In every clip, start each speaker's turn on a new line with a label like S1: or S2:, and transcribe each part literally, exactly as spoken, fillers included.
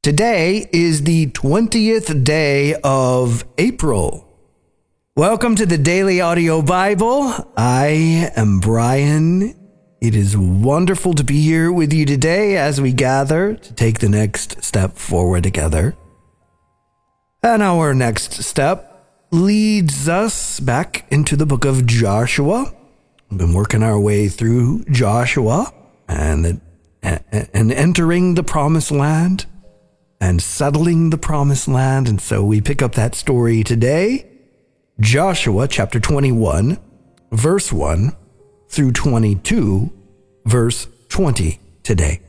S1: Today is the twentieth day of April. Welcome to the Daily Audio Bible. I am Brian. It is wonderful to be here with you today as we gather to take the next step forward together. And our next step leads us back into the book of Joshua. We've been working our way through Joshua and, the, and entering the promised land and settling the promised land. And so we pick up that story today. Joshua chapter twenty-one, verse one through twenty-two, verse twenty today.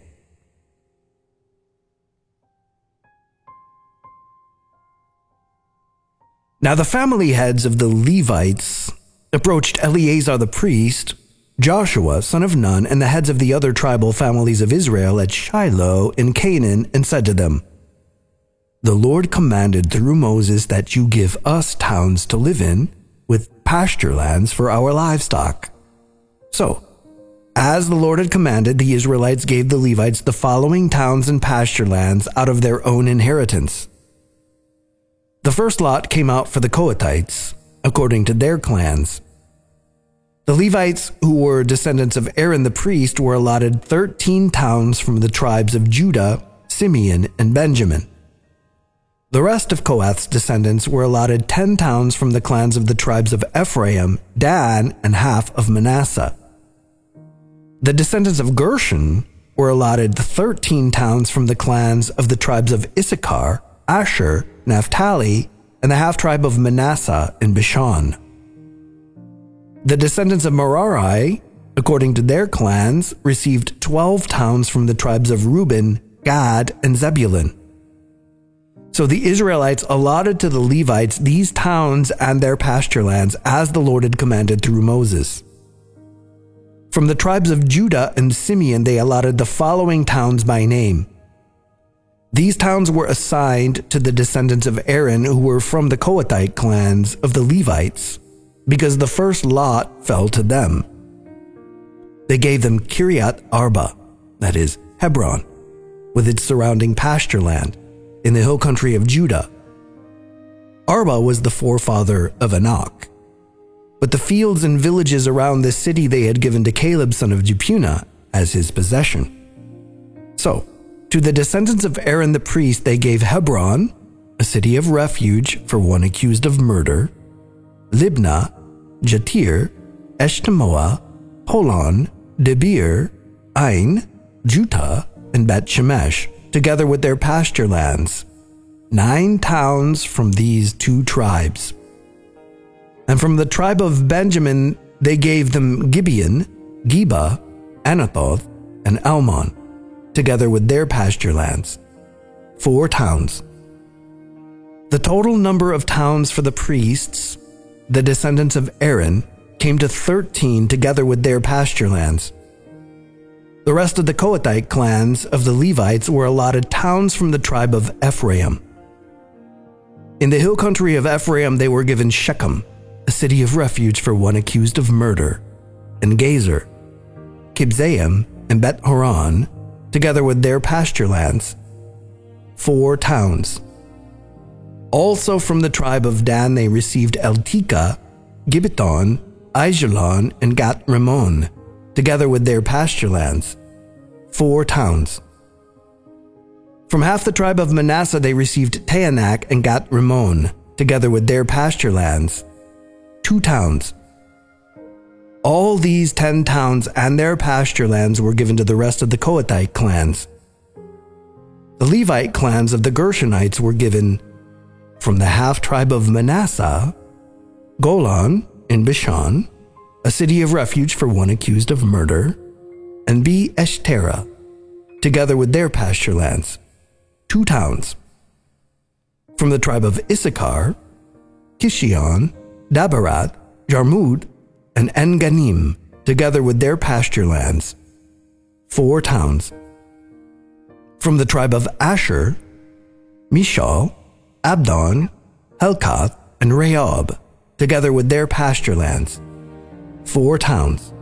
S1: Now the family heads of the Levites approached Eleazar the priest, Joshua son of Nun, and the heads of the other tribal families of Israel at Shiloh in Canaan, and said to them, "The Lord commanded through Moses that you give us towns to live in, with pasture lands for our livestock." So, as the Lord had commanded, the Israelites gave the Levites the following towns and pasture lands out of their own inheritance. The first lot came out for the Kohathites, according to their clans. The Levites, who were descendants of Aaron the priest, were allotted thirteen towns from the tribes of Judah, Simeon, and Benjamin. The rest of Kohath's descendants were allotted ten towns from the clans of the tribes of Ephraim, Dan, and half of Manasseh. The descendants of Gershon were allotted thirteen towns from the clans of the tribes of Issachar, Asher, Naphtali, and the half-tribe of Manasseh in Bashan. The descendants of Merari, according to their clans, received twelve towns from the tribes of Reuben, Gad, and Zebulun. So the Israelites allotted to the Levites these towns and their pasture lands as the Lord had commanded through Moses. From the tribes of Judah and Simeon, they allotted the following towns by name. These towns were assigned to the descendants of Aaron, who were from the Kohathite clans of the Levites, because the first lot fell to them. They gave them Kiriath Arba, that is, Hebron, with its surrounding pasture land, in the hill country of Judah. Arba was the forefather of Anak. But the fields and villages around this city they had given to Caleb son of Jephunneh as his possession. So, to the descendants of Aaron the priest they gave Hebron, a city of refuge for one accused of murder, Libnah, Jatir, Eshtemoa, Holon, Debir, Ain, Juttah, and Bet Shemesh, together with their pasture lands, nine towns from these two tribes. And from the tribe of Benjamin, they gave them Gibeon, Geba, Anathoth, and Almon, together with their pasture lands, four towns. The total number of towns for the priests, the descendants of Aaron, came to thirteen together with their pasture lands. The rest of the Kohathite clans of the Levites were allotted towns from the tribe of Ephraim. In the hill country of Ephraim, they were given Shechem, a city of refuge for one accused of murder, and Gezer, Kibzaim, and Beth Horon, together with their pasture lands, four towns. Also from the tribe of Dan, they received Eltekeh, Gibbethon, Aijalon, and Gath Rimmon, together with their pasture lands, four towns. From half the tribe of Manasseh they received Taanach and Gath Rimmon, together with their pasture lands, two towns. All these ten towns and their pasture lands were given to the rest of the Kohathite clans. The Levite clans of the Gershonites were given, from the half-tribe of Manasseh, Golan in Bashan, a city of refuge for one accused of murder, and Be Eshtera, together with their pasture lands, two towns. From the tribe of Issachar, Kishion, Dabarat, Jarmut, and En-Ganim, together with their pasture lands, four towns. From the tribe of Asher, Mishal, Abdon, Helkath, and Rehob, together with their pasture lands, four towns.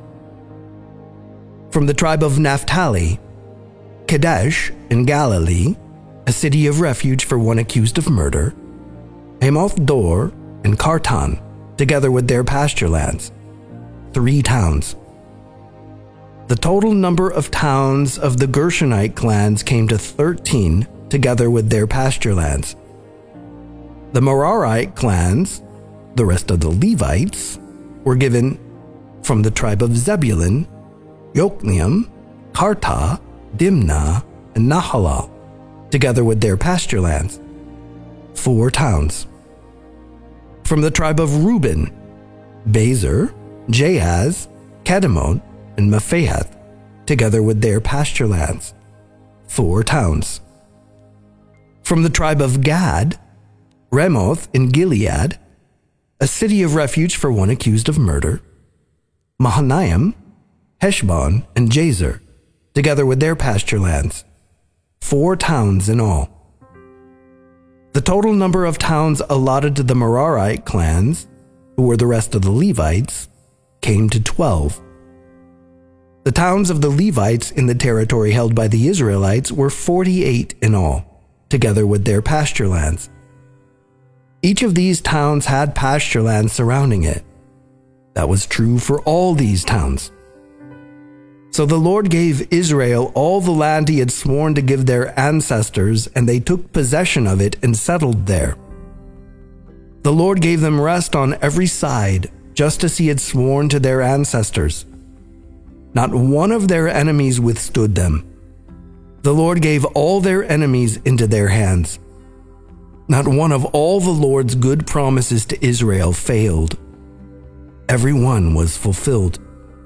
S1: From the tribe of Naphtali, Kadesh in Galilee, a city of refuge for one accused of murder, Hamoth Dor and Kartan, together with their pasture lands, three towns. The total number of towns of the Gershonite clans came to thirteen, together with their pasture lands. The Merarite clans, the rest of the Levites, were given from the tribe of Zebulun, Yokneam, Karta, Dimnah, and Nahalal, together with their pasture lands, four towns. From the tribe of Reuben, Bezer, Jahaz, Kedemoth, and Mephaeth, together with their pasture lands, four towns. From the tribe of Gad, Ramoth in Gilead, a city of refuge for one accused of murder, Mahanaim, Heshbon, and Jazer, together with their pasture lands, four towns in all. The total number of towns allotted to the Merarite clans, who were the rest of the Levites, came to twelve. The towns of the Levites in the territory held by the Israelites were forty-eight in all, together with their pasture lands. Each of these towns had pasture lands surrounding it. That was true for all these towns. So the Lord gave Israel all the land he had sworn to give their ancestors, and they took possession of it and settled there. The Lord gave them rest on every side, just as he had sworn to their ancestors. Not one of their enemies withstood them. The Lord gave all their enemies into their hands. Not one of all the Lord's good promises to Israel failed. Every one was fulfilled.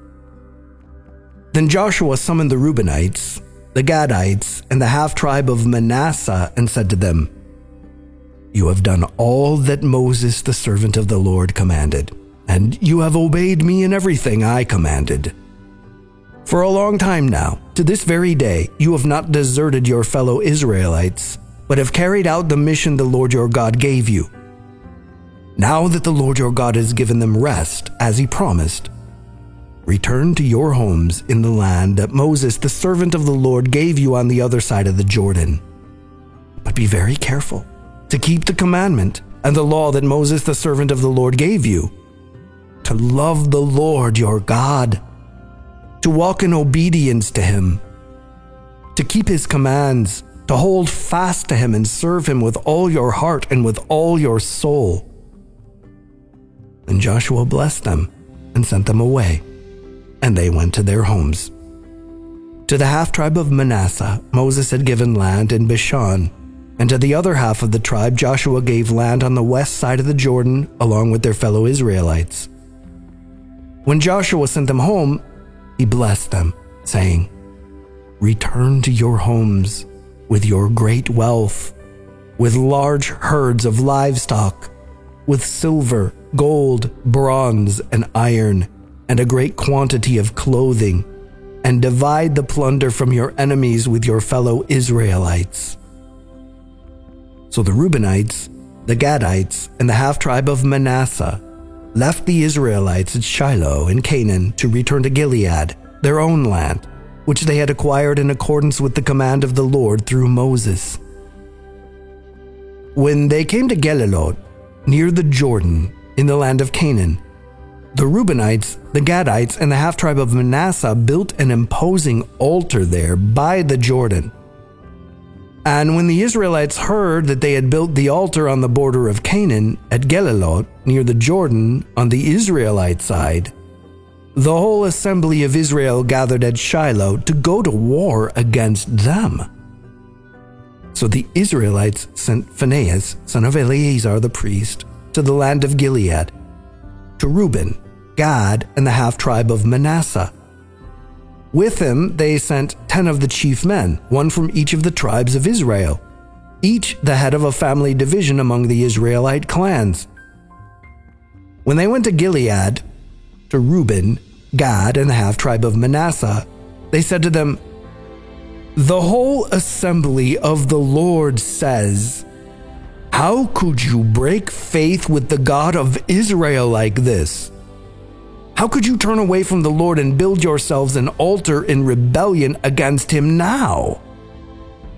S1: Then Joshua summoned the Reubenites, the Gadites, and the half-tribe of Manasseh and said to them, "You have done all that Moses, the servant of the Lord, commanded, and you have obeyed me in everything I commanded. For a long time now, to this very day, you have not deserted your fellow Israelites, but have carried out the mission the Lord your God gave you. Now that the Lord your God has given them rest, as he promised, return to your homes in the land that Moses, the servant of the Lord, gave you on the other side of the Jordan. But be very careful to keep the commandment and the law that Moses, the servant of the Lord, gave you, to love the Lord your God, to walk in obedience to him, to keep his commands, to hold fast to him and serve him with all your heart and with all your soul." And Joshua blessed them and sent them away, and they went to their homes. To the half-tribe of Manasseh, Moses had given land in Bashan, and to the other half of the tribe, Joshua gave land on the west side of the Jordan along with their fellow Israelites. When Joshua sent them home, he blessed them, saying, "Return to your homes with your great wealth, with large herds of livestock, with silver, gold, bronze, and iron, and a great quantity of clothing, and divide the plunder from your enemies with your fellow Israelites." So the Reubenites, the Gadites, and the half-tribe of Manasseh left the Israelites at Shiloh in Canaan to return to Gilead, their own land, which they had acquired in accordance with the command of the Lord through Moses. When they came to Gelilot, near the Jordan, in the land of Canaan, the Reubenites, the Gadites, and the half-tribe of Manasseh built an imposing altar there by the Jordan. And when the Israelites heard that they had built the altar on the border of Canaan, at Gelilot, near the Jordan, on the Israelite side, the whole assembly of Israel gathered at Shiloh to go to war against them. So the Israelites sent Phinehas, son of Eleazar the priest, to the land of Gilead, to Reuben, Gad, and the half-tribe of Manasseh. With him they sent ten of the chief men, one from each of the tribes of Israel, each the head of a family division among the Israelite clans. When they went to Gilead, to Reuben, Gad, and the half-tribe of Manasseh, they said to them, "The whole assembly of the Lord says, 'How could you break faith with the God of Israel like this? How could you turn away from the Lord and build yourselves an altar in rebellion against him now?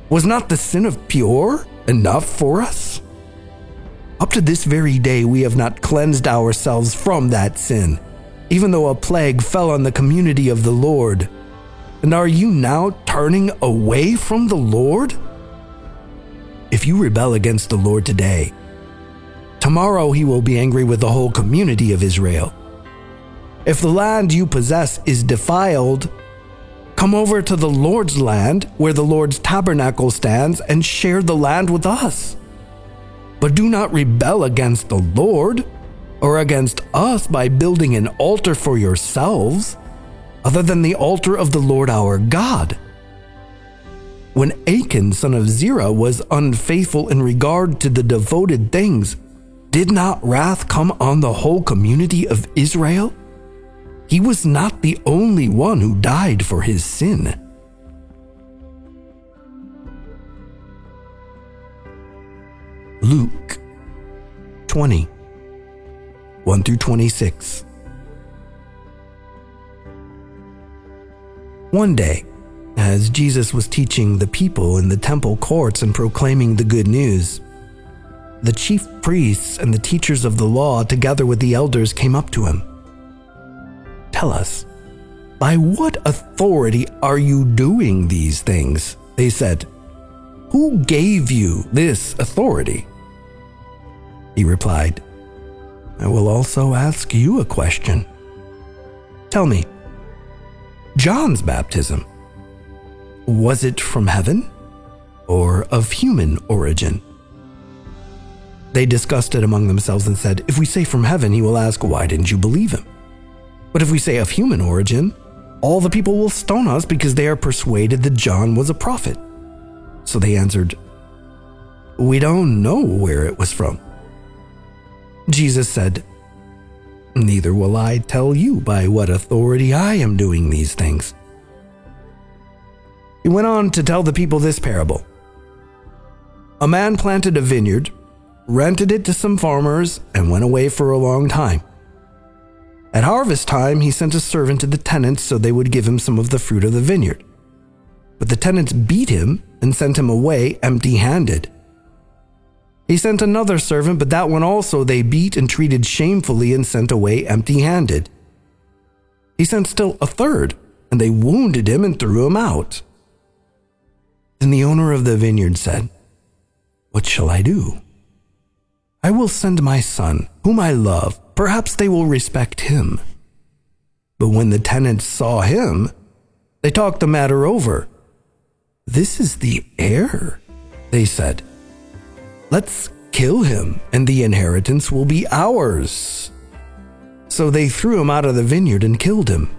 S1: Was not the sin of Peor enough for us? Up to this very day we have not cleansed ourselves from that sin, even though a plague fell on the community of the Lord. And are you now turning away from the Lord? If you rebel against the Lord today, tomorrow he will be angry with the whole community of Israel. If the land you possess is defiled, come over to the Lord's land where the Lord's tabernacle stands and share the land with us. But do not rebel against the Lord or against us by building an altar for yourselves, other than the altar of the Lord our God. When Achan, son of Zerah, was unfaithful in regard to the devoted things, did not wrath come on the whole community of Israel? He was not the only one who died for his sin. Luke twenty, one through twenty-six. One day, as Jesus was teaching the people in the temple courts and proclaiming the good news, the chief priests and the teachers of the law, together with the elders, came up to him. "Tell us, by what authority are you doing these things?" they said. "Who gave you this authority?" He replied, "I will also ask you a question. Tell me, John's baptism, was it from heaven or of human origin?" They discussed it among themselves and said, "If we say from heaven, he will ask, 'Why didn't you believe him?' But if we say of human origin, all the people will stone us because they are persuaded that John was a prophet." So they answered, "We don't know where it was from." Jesus said, "Neither will I tell you by what authority I am doing these things." He went on to tell the people this parable. A man planted a vineyard, rented it to some farmers, and went away for a long time. At harvest time, he sent a servant to the tenants so they would give him some of the fruit of the vineyard. But the tenants beat him and sent him away empty-handed. He sent another servant, but that one also they beat and treated shamefully and sent away empty-handed. He sent still a third, and they wounded him and threw him out. Then the owner of the vineyard said, "What shall I do? I will send my son, whom I love. Perhaps they will respect him." But when the tenants saw him, they talked the matter over. "This is the heir," they said. "Let's kill him, and the inheritance will be ours." So they threw him out of the vineyard and killed him.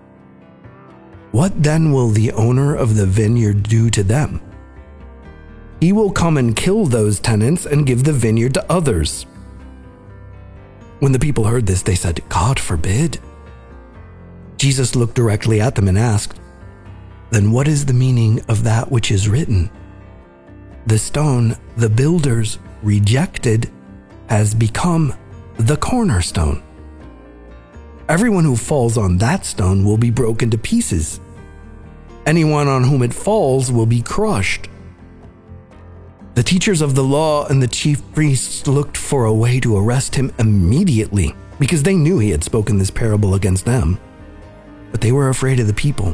S1: What then will the owner of the vineyard do to them? He will come and kill those tenants and give the vineyard to others. When the people heard this, they said, "God forbid." Jesus looked directly at them and asked, "Then what is the meaning of that which is written? The stone the builders rejected has become the cornerstone. Everyone who falls on that stone will be broken to pieces. Anyone on whom it falls will be crushed." The teachers of the law and the chief priests looked for a way to arrest him immediately because they knew he had spoken this parable against them, but they were afraid of the people.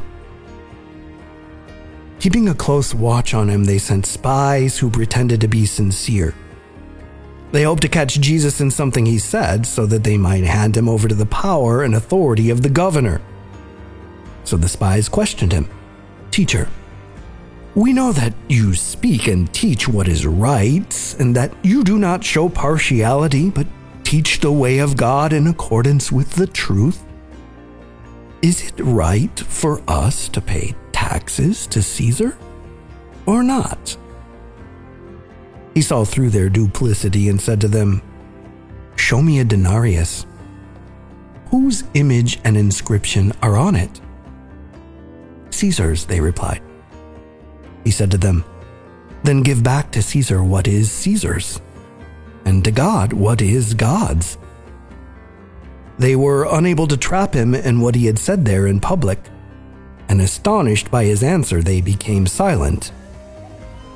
S1: Keeping a close watch on him, they sent spies who pretended to be sincere. They hoped to catch Jesus in something he said so that they might hand him over to the power and authority of the governor. So the spies questioned him. "Teacher, we know that you speak and teach what is right, and that you do not show partiality, but teach the way of God in accordance with the truth. Is it right for us to pay taxes to Caesar or not?" He saw through their duplicity and said to them, "Show me a denarius. Whose image and inscription are on it?" "Caesar's," they replied. He said to them, "Then give back to Caesar what is Caesar's, and to God what is God's." They were unable to trap him in what he had said there in public, and astonished by his answer, they became silent.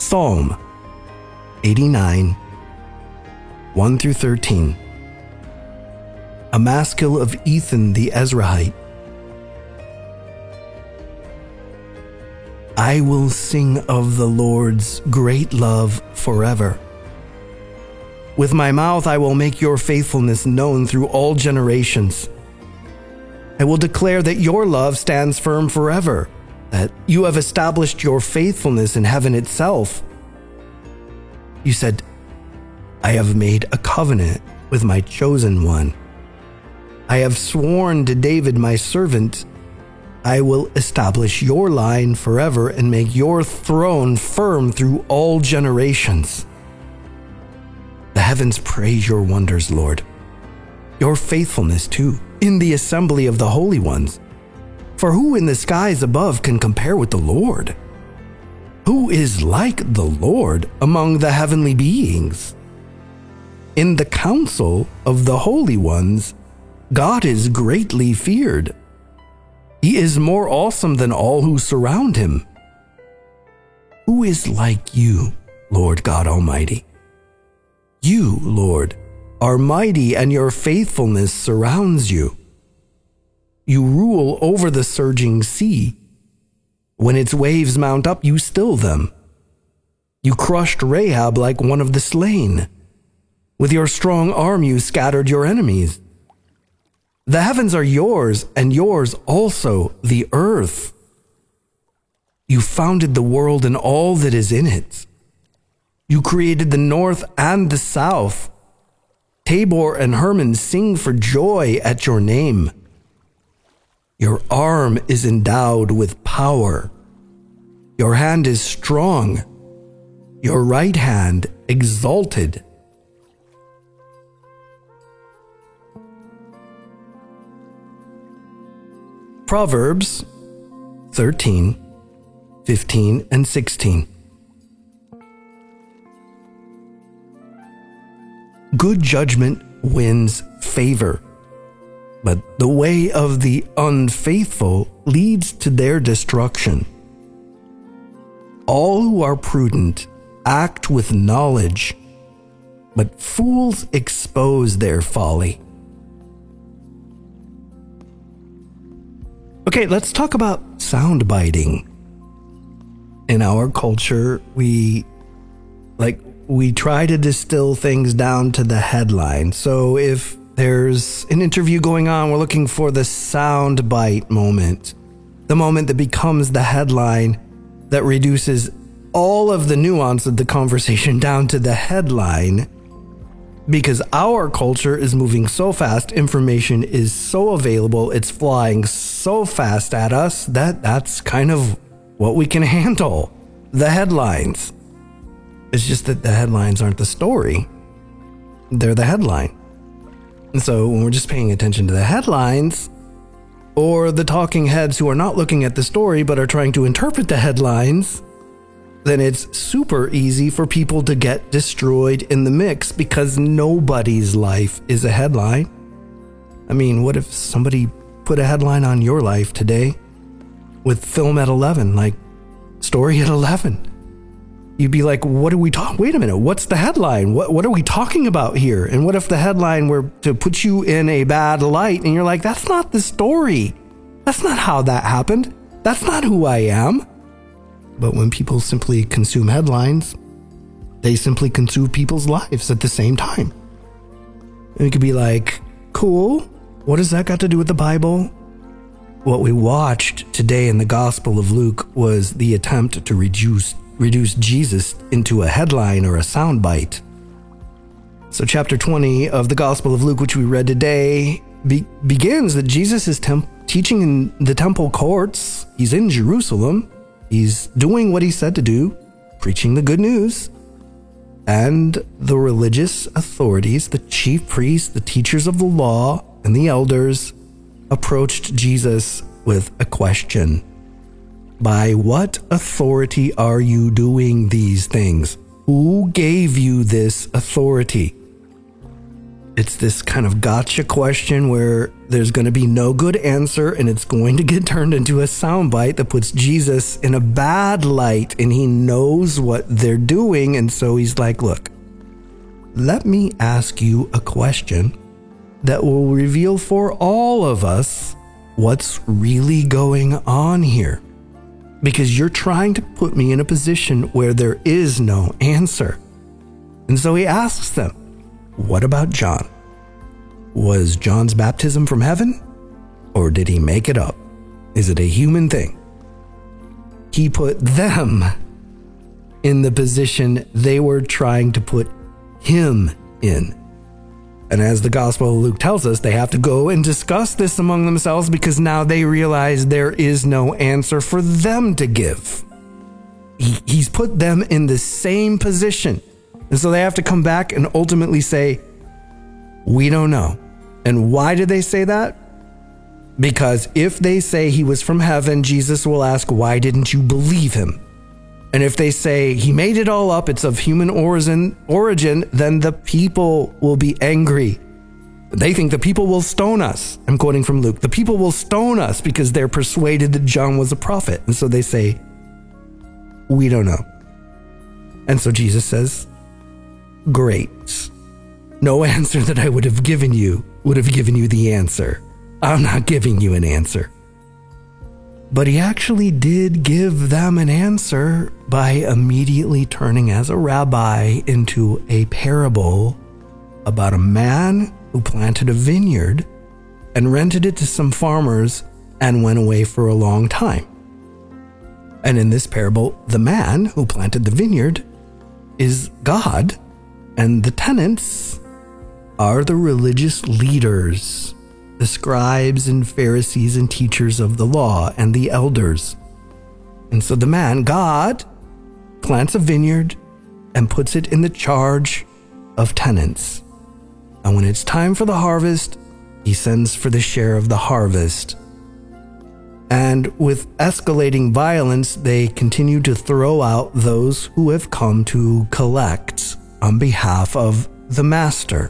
S1: Psalm eighty-nine, one through thirteen. A Maskil of Ethan the Ezrahite. I will sing of the Lord's great love forever. With my mouth I will make your faithfulness known through all generations. I will declare that your love stands firm forever, that you have established your faithfulness in heaven itself. You said, I have made a covenant with my chosen one. I have sworn to David my servant, I will establish your line forever and make your throne firm through all generations. The heavens praise your wonders, Lord, your faithfulness too, in the assembly of the holy ones. For who in the skies above can compare with the Lord? Who is like the Lord among the heavenly beings? In the council of the holy ones, God is greatly feared. He is more awesome than all who surround him. Who is like you, Lord God Almighty? You, Lord, are mighty, and your faithfulness surrounds you. You rule over the surging sea. When its waves mount up, you still them. You crushed Rahab like one of the slain. With your strong arm you scattered your enemies. The heavens are yours, and yours also the earth. You founded the world and all that is in it. You created the north and the south. Tabor and Hermon sing for joy at your name. Your arm is endowed with power. Your hand is strong. Your right hand exalted. Proverbs thirteen, fifteen, and sixteen. Good judgment wins favor, but the way of the unfaithful leads to their destruction. All who are prudent act with knowledge, but fools expose their folly. Okay, let's talk about sound biting. In our culture, we like we try to distill things down to the headline. So if there's an interview going on, we're looking for the sound bite moment, the moment that becomes the headline that reduces all of the nuance of the conversation down to the headline. Because our culture is moving so fast, information is so available, it's flying so fast at us that that's kind of what we can handle. The headlines. It's just that the headlines aren't the story. They're the headline. And so when we're just paying attention to the headlines, or the talking heads who are not looking at the story but are trying to interpret the headlines, then it's super easy for people to get destroyed in the mix because nobody's life is a headline. I mean, what if somebody put a headline on your life today with film at eleven, like story at eleven? You'd be like, what are we talking? Wait a minute, what's the headline? What what are we talking about here? And what if the headline were to put you in a bad light and you're like, that's not the story. That's not how that happened. That's not who I am. But when people simply consume headlines, they simply consume people's lives at the same time. And it could be like, cool, what does that got to do with the Bible? What we watched today in the Gospel of Luke was the attempt to reduce reduce Jesus into a headline or a soundbite. So chapter twenty of the Gospel of Luke, which we read today, be- begins that Jesus is temp- teaching in the temple courts. He's in Jerusalem. He's doing what he said to do, preaching the good news. And the religious authorities, the chief priests, the teachers of the law, and the elders approached Jesus with a question. By what authority are you doing these things? Who gave you this authority? It's this kind of gotcha question where there's going to be no good answer and it's going to get turned into a soundbite that puts Jesus in a bad light, and he knows what they're doing. And so he's like, look, let me ask you a question that will reveal for all of us what's really going on here. Because you're trying to put me in a position where there is no answer. And so he asks them, what about John? Was John's baptism from heaven? Or did he make it up? Is it a human thing? He put them in the position they were trying to put him in. And as the Gospel of Luke tells us, they have to go and discuss this among themselves because now they realize there is no answer for them to give. He, he's put them in the same position. And so they have to come back and ultimately say, we don't know. And why did they say that? Because if they say he was from heaven, Jesus will ask, why didn't you believe him? And if they say he made it all up, it's of human origin, origin, then the people will be angry. They think the people will stone us. I'm quoting from Luke. The people will stone us because they're persuaded that John was a prophet. And so they say, we don't know. And so Jesus says, great. No answer that I would have given you would have given you the answer. I'm not giving you an answer. But he actually did give them an answer by immediately turning as a rabbi into a parable about a man who planted a vineyard and rented it to some farmers and went away for a long time. And in this parable, the man who planted the vineyard is God, and the tenants are the religious leaders, the scribes and Pharisees and teachers of the law and the elders. And so the man, God, plants a vineyard and puts it in the charge of tenants. And when it's time for the harvest, he sends for the share of the harvest. And with escalating violence, they continue to throw out those who have come to collect on behalf of the master.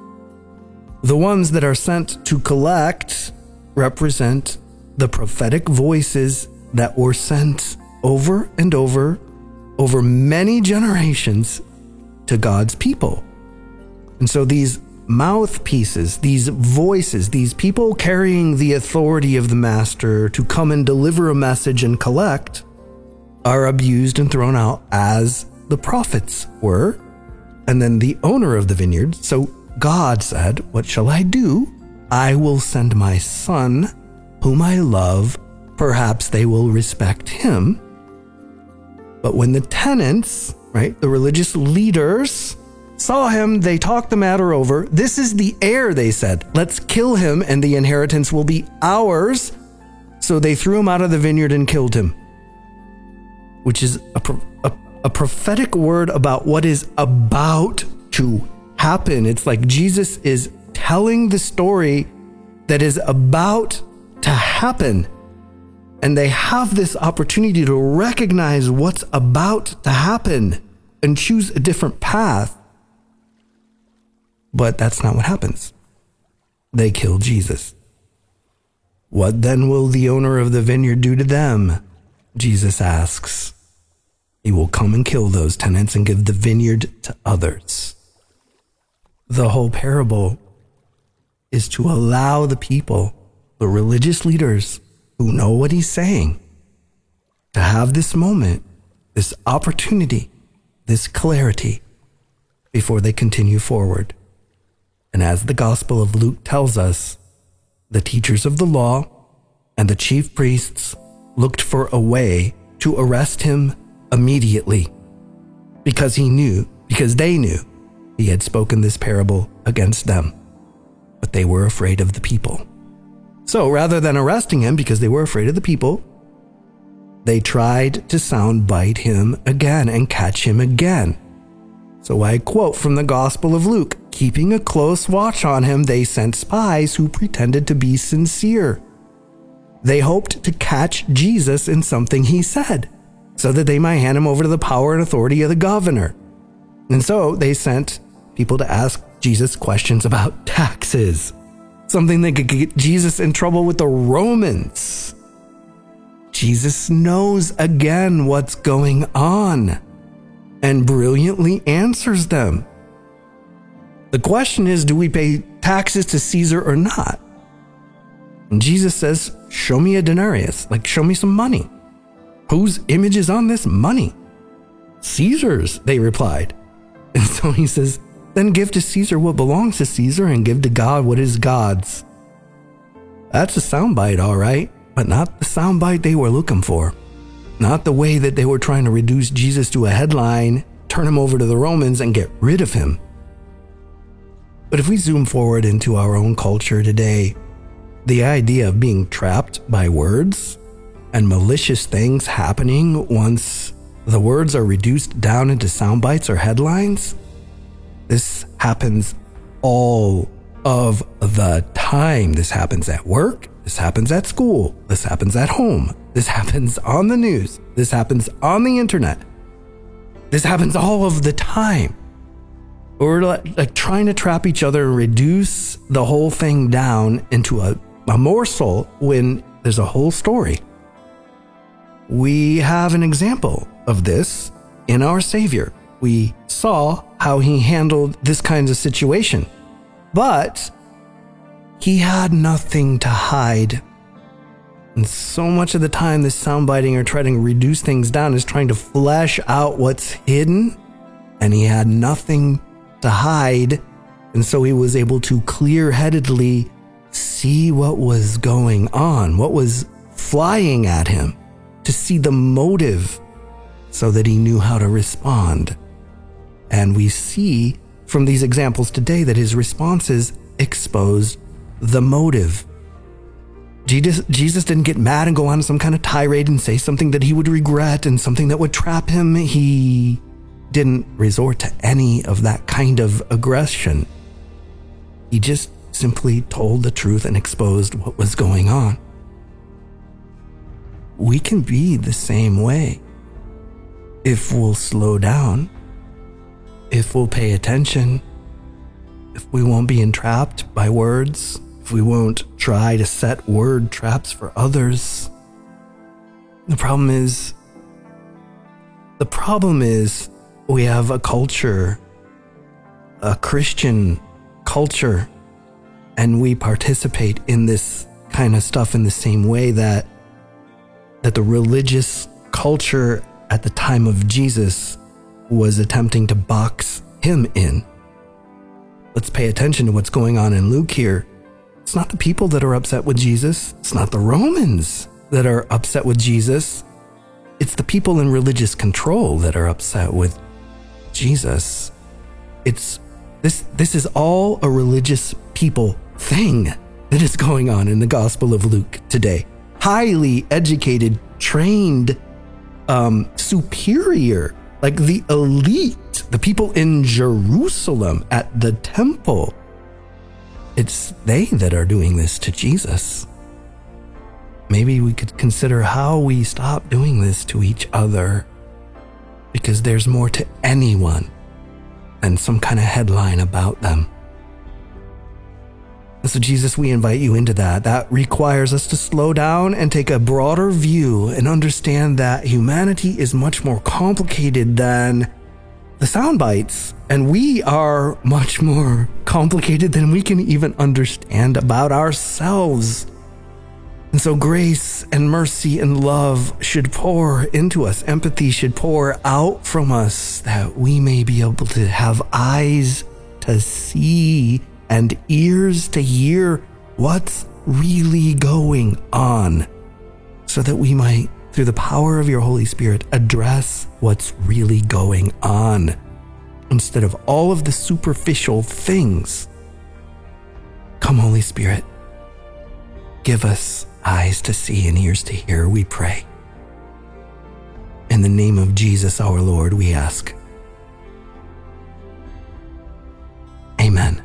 S1: The ones that are sent to collect represent the prophetic voices that were sent over and over, over many generations to God's people. And so these mouthpieces, these voices, these people carrying the authority of the master to come and deliver a message and collect are abused and thrown out as the prophets were. And then the owner of the vineyard, so God said, what shall I do? I will send my son, whom I love. Perhaps they will respect him. But when the tenants, right, the religious leaders, saw him, they talked the matter over. This is the heir, they said. Let's kill him and the inheritance will be ours. So they threw him out of the vineyard and killed him. Which is a, a, a prophetic word about what is about to happen. It's like Jesus is telling the story that is about to happen. And they have this opportunity to recognize what's about to happen and choose a different path. But that's not what happens. They kill Jesus. What then will the owner of the vineyard do to them? Jesus asks. He will come and kill those tenants and give the vineyard to others. The whole parable is to allow the people, the religious leaders who know what he's saying, to have this moment, this opportunity, this clarity before they continue forward. And as the Gospel of Luke tells us, the teachers of the law and the chief priests looked for a way to arrest him immediately because he knew, because they knew he had spoken this parable against them, but they were afraid of the people. So rather than arresting him because they were afraid of the people, they tried to soundbite him again and catch him again. So I quote from the Gospel of Luke, keeping a close watch on him, they sent spies who pretended to be sincere. They hoped to catch Jesus in something he said, so that they might hand him over to the power and authority of the governor. And so they sent people to ask Jesus questions about taxes, something that could get Jesus in trouble with the Romans. Jesus knows again what's going on and brilliantly answers them. The question is, do we pay taxes to Caesar or not? And Jesus says, show me a denarius, like show me some money. Whose image is on this money? Caesar's, they replied. And so he says, then give to Caesar what belongs to Caesar and give to God what is God's. That's a soundbite, all right, but not the soundbite they were looking for. Not the way that they were trying to reduce Jesus to a headline, turn him over to the Romans, and get rid of him. But if we zoom forward into our own culture today, the idea of being trapped by words and malicious things happening once the words are reduced down into sound bites or headlines, this happens all of the time. This happens at work. This happens at school. This happens at home. This happens on the news. This happens on the internet. This happens all of the time. We're like, like trying to trap each other and reduce the whole thing down into a, a morsel when there's a whole story. We have an example of this in our Savior. We saw how he handled this kind of situation, but he had nothing to hide. And so much of the time, this soundbiting or trying to reduce things down is trying to flesh out what's hidden, and he had nothing to hide. And so he was able to clear-headedly see what was going on, what was flying at him, to see the motive so that he knew how to respond. And we see from these examples today that his responses exposed the motive. Jesus, Jesus didn't get mad and go on some kind of tirade and say something that he would regret and something that would trap him. He didn't resort to any of that kind of aggression. He just simply told the truth and exposed what was going on. We can be the same way if we'll slow down, if we'll pay attention, if we won't be entrapped by words, if we won't try to set word traps for others. The problem is, the problem is we have a culture, a Christian culture, and we participate in this kind of stuff in the same way that that the religious culture at the time of Jesus was attempting to box him in. Let's pay attention to what's going on in Luke here. It's not the people that are upset with Jesus. It's not the Romans that are upset with Jesus. It's the people in religious control that are upset with Jesus. It's this this is all a religious people thing that is going on in the Gospel of Luke today. Highly educated, trained, um, superior, like the elite, the people in Jerusalem at the temple. It's they that are doing this to Jesus. Maybe we could consider how we stop doing this to each other, because there's more to anyone than some kind of headline about them. And so, Jesus, we invite you into that. That requires us to slow down and take a broader view and understand that humanity is much more complicated than the sound bites, and we are much more complicated than we can even understand about ourselves. And so grace and mercy and love should pour into us. Empathy should pour out from us, that we may be able to have eyes to see and ears to hear what's really going on, so that we might, through the power of your Holy Spirit, address what's really going on, instead of all of the superficial things. Come, Holy Spirit, give us eyes to see and ears to hear, we pray. In the name of Jesus our Lord, we ask. Amen.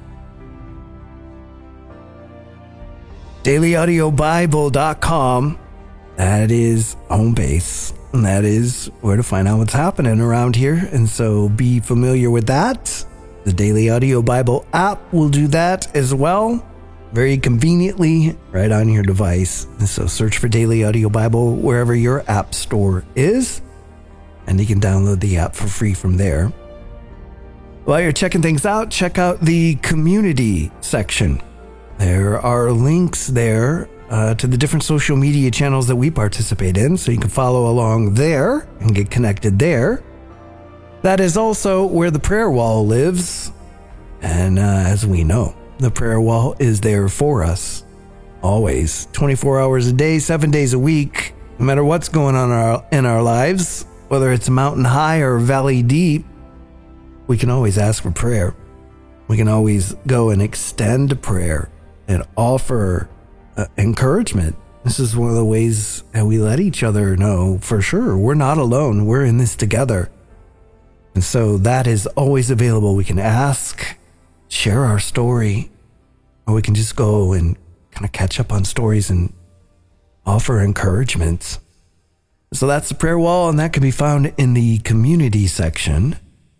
S1: daily audio bible dot com. That is home base. And that is where to find out what's happening around here. And so be familiar with that. The Daily Audio Bible app will do that as well, very conveniently right on your device. So search for Daily Audio Bible wherever your app store is, and you can download the app for free from there. While you're checking things out, check out the community section. There are links there uh, to the different social media channels that we participate in, so you can follow along there and get connected there. That is also where the prayer wall lives. And uh, as we know, the prayer wall is there for us always, twenty-four hours a day, seven days a week, no matter what's going on in our, in our lives, whether it's mountain high or valley deep. We can always ask for prayer. We can always go and extend prayer and offer uh, encouragement. This is one of the ways that we let each other know for sure we're not alone. We're in this together. And so that is always available. We can ask, share our story, or we can just go and kind of catch up on stories and offer encouragement. So that's the prayer wall, and that can be found in the community section.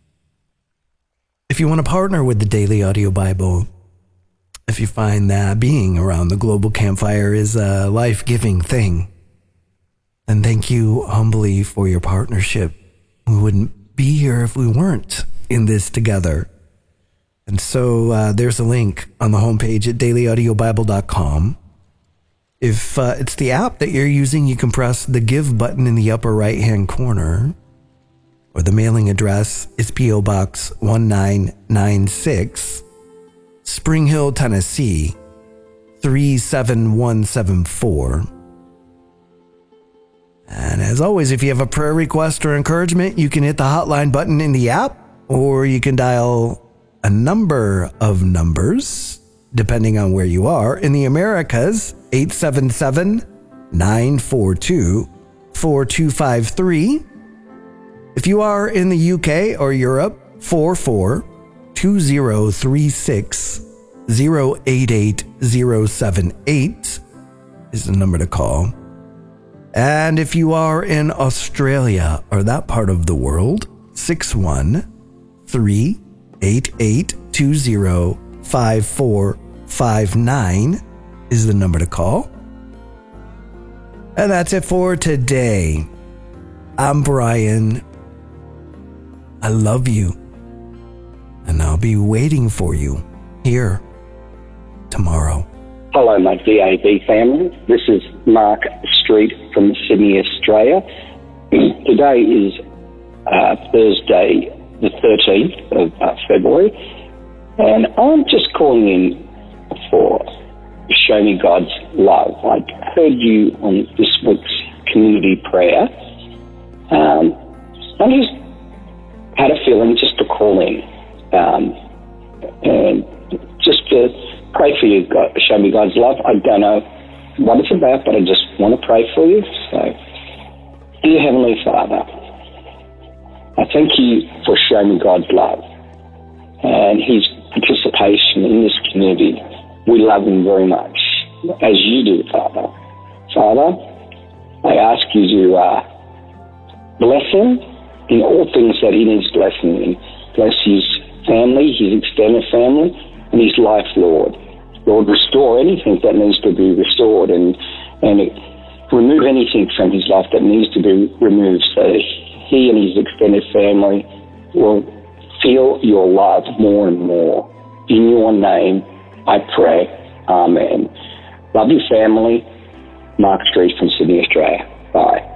S1: If you want to partner with the Daily Audio Bible, if you find that being around the global campfire is a life-giving thing, then thank you humbly for your partnership. We wouldn't be here if we weren't in this together. And so uh, there's a link on the homepage at daily audio bible dot com. If uh, it's the app that you're using, you can press the Give button in the upper right-hand corner. Or the mailing address is P O Box one nine nine six, Spring Hill, Tennessee, three seven one seven four. And as always, if you have a prayer request or encouragement, you can hit the hotline button in the app, or you can dial a number of numbers, depending on where you are. In the Americas, eight seven seven, nine four two, four two five three. If you are in the U K or Europe, four four two zero three six zero eight eight zero seven eight is the number to call. And if you are in Australia or that part of the world, six one three eight eight two zero five four five nine is the number to call. And that's it for today. I'm Brian. I love you, and I'll be waiting for you here tomorrow.
S2: Hello, my D A B family. This is Mark Street from Sydney, Australia. Today is uh, Thursday, the thirteenth of uh, February, and I'm just calling in for Show Me God's Love. I heard you on this week's community prayer. Um, I just had a feeling just to call in um, and just to pray for you, God, show me God's love. I don't know what it's about, but I just want to pray for you. So, dear Heavenly Father, I thank you for showing me God's love and His participation in this community. We love Him very much, as you do, Father. Father, I ask you to uh, bless Him in all things that He needs blessing in. Bless His family, His extended family, and His life, Lord. Lord, restore anything that needs to be restored, and and remove anything from His life that needs to be removed, so that He and His extended family will feel your love more and more. In your name, I pray. Amen. Love you, family. Mark Street from Sydney, Australia. Bye.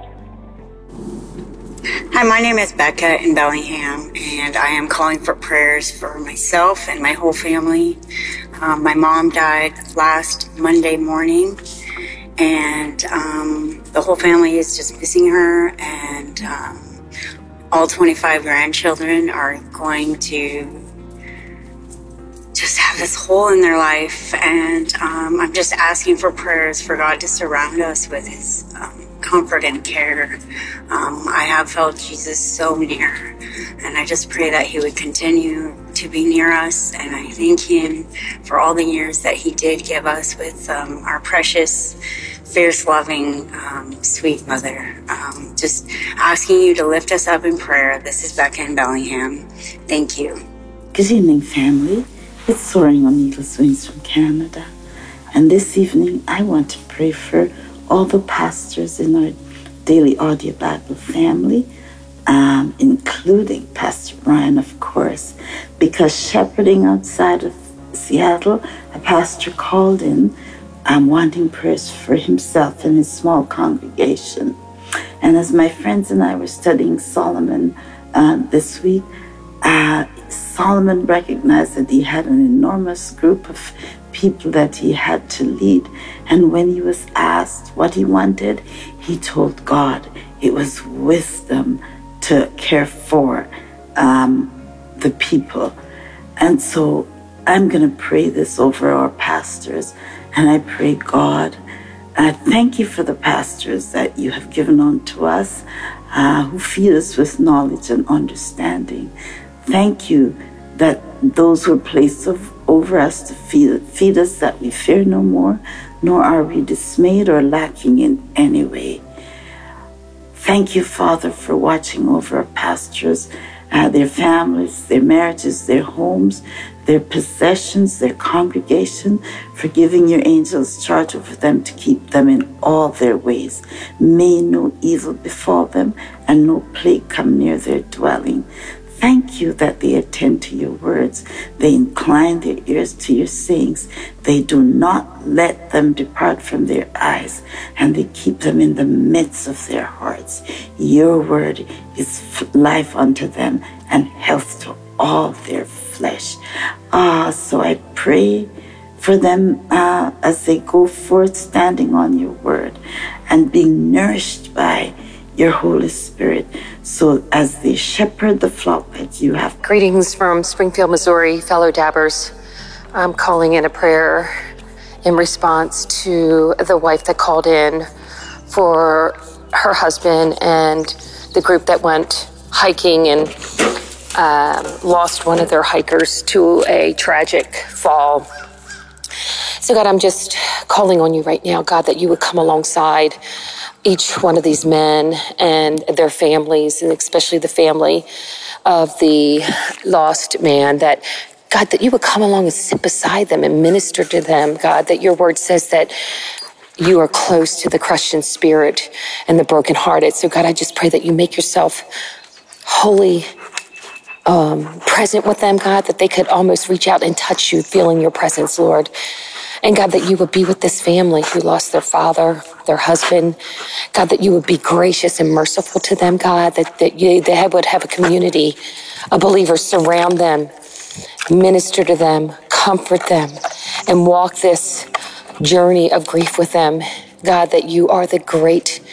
S3: Hi, my name is Becca in Bellingham, and I am calling for prayers for myself and my whole family. Um, my mom died last Monday morning, and um, the whole family is just missing her, and um, all twenty-five grandchildren are going to just have this hole in their life, and um, I'm just asking for prayers for God to surround us with His um, comfort and care. Um, I have felt Jesus so near, and I just pray that He would continue to be near us, and I thank Him for all the years that He did give us with um, our precious, fierce, loving, um, sweet mother. Um, just asking you to lift us up in prayer. This is Becca in Bellingham. Thank you.
S4: Good evening, family. It's Soaring on Eagle's Wings from Canada. And this evening, I want to pray for all the pastors in our Daily Audio Bible family, um, including Pastor Brian, of course, because shepherding outside of Seattle, a pastor called in um, wanting prayers for himself and his small congregation. And as my friends and I were studying Solomon uh, this week, uh, Solomon recognized that he had an enormous group of people that he had to lead. And when he was asked what he wanted, he told God it was wisdom to care for um, the people. And so I'm going to pray this over our pastors. And I pray, God, I thank you for the pastors that you have given unto us, uh, who feed us with knowledge and understanding. Thank you that those who are placed of, over us to feed, feed us, that we fear no more, nor are we dismayed or lacking in any way. Thank you, Father, for watching over our pastors, uh, their families, their marriages, their homes, their possessions, their congregation, for giving your angels charge over them to keep them in all their ways. May no evil befall them and no plague come near their dwelling. Thank you that they attend to your words. They incline their ears to your sayings. They do not let them depart from their eyes, and they keep them in the midst of their hearts. Your word is life unto them and health to all their flesh. Ah, so I pray for them uh, as they go forth standing on your word and being nourished by your Holy Spirit, so as they shepherd the flock that you have.
S5: Greetings from Springfield, Missouri, fellow Dabbers. I'm calling in a prayer in response to the wife that called in for her husband and the group that went hiking and um, lost one of their hikers to a tragic fall. So God, I'm just calling on you right now, God, that you would come alongside each one of these men and their families, and especially the family of the lost man, that God, that you would come along and sit beside them and minister to them, God, that your word says that you are close to the crushed in spirit and the brokenhearted. So God, I just pray that you make yourself wholly um, present with them, God, that they could almost reach out and touch you, feeling your presence, Lord. And God, that you would be with this family who lost their father, their husband. God, that you would be gracious and merciful to them, God, that, that you, they would have a community of believers surround them, minister to them, comfort them, and walk this journey of grief with them. God, that you are the great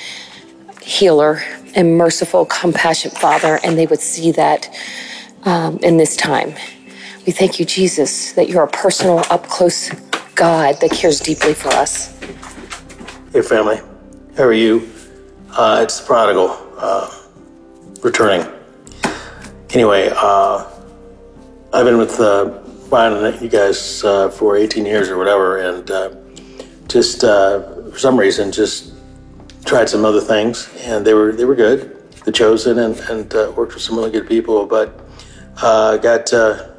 S5: healer and merciful, compassionate Father, and they would see that um, in this time. We thank you, Jesus, that you're a personal, up-close God that cares deeply for us.
S6: Hey, family. How are you? Uh, it's the prodigal uh, returning. Anyway, uh, I've been with uh, Brian and you guys uh, for eighteen years or whatever, and uh, just uh, for some reason just tried some other things, and they were they were good. The Chosen, and, and uh, worked with some really good people, but uh, got uh,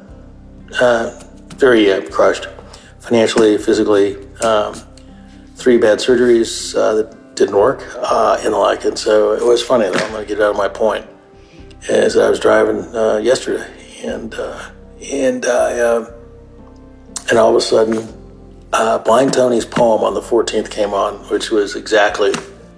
S6: uh, very uh, crushed. Financially, physically, um, three bad surgeries uh, that didn't work uh, and the like. And so it was funny, though, I'm going to get out of my point, as I was driving uh, yesterday. And uh, and I, uh, and all of a sudden, uh, Blind Tony's poem on the fourteenth came on, which was exactly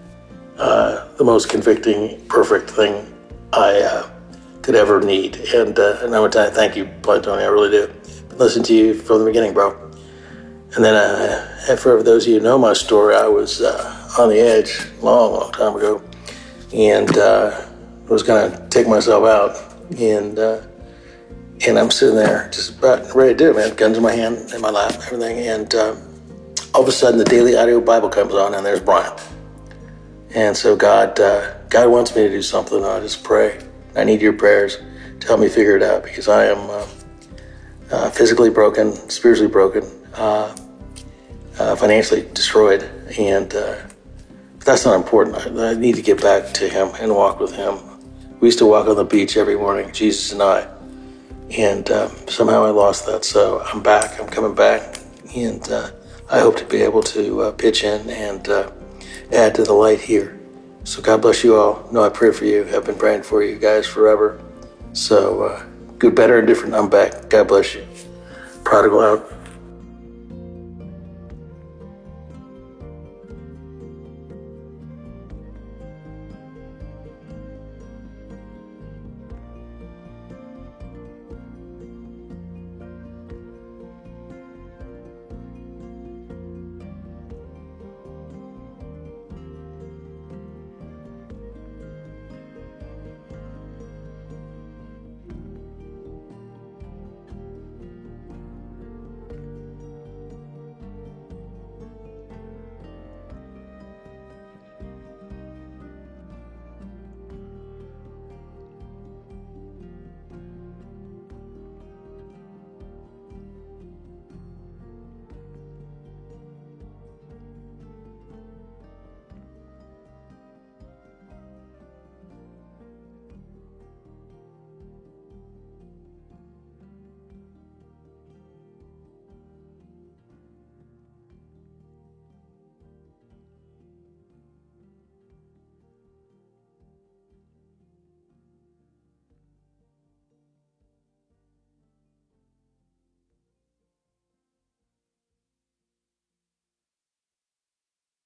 S6: uh, the most convicting, perfect thing I uh, could ever need. And, uh, and I would thank you, Blind Tony, I really do. Been listening to you from the beginning, bro. And then, uh, for those of you who know my story, I was uh, on the edge a long, long time ago, and uh, was going to take myself out. And uh, and I'm sitting there just about ready to do it, man. Guns in my hand, in my lap, everything. And uh, all of a sudden, the Daily Audio Bible comes on, and there's Brian. And so God, uh, God wants me to do something. I just pray. I need your prayers to help me figure it out, because I am uh, uh, physically broken, spiritually broken. Uh, uh, financially destroyed, and uh, but that's not important. I, I need to get back to him and walk with him. We used to walk on the beach every morning, Jesus and I, and uh, somehow I lost that. So I'm back. I'm coming back, and uh, I hope to be able to uh, pitch in and uh, add to the light here. So God bless you all. No, I pray for you. I've been praying for you guys forever. So uh, good, better, and different. I'm back. God bless you. Prodigal out.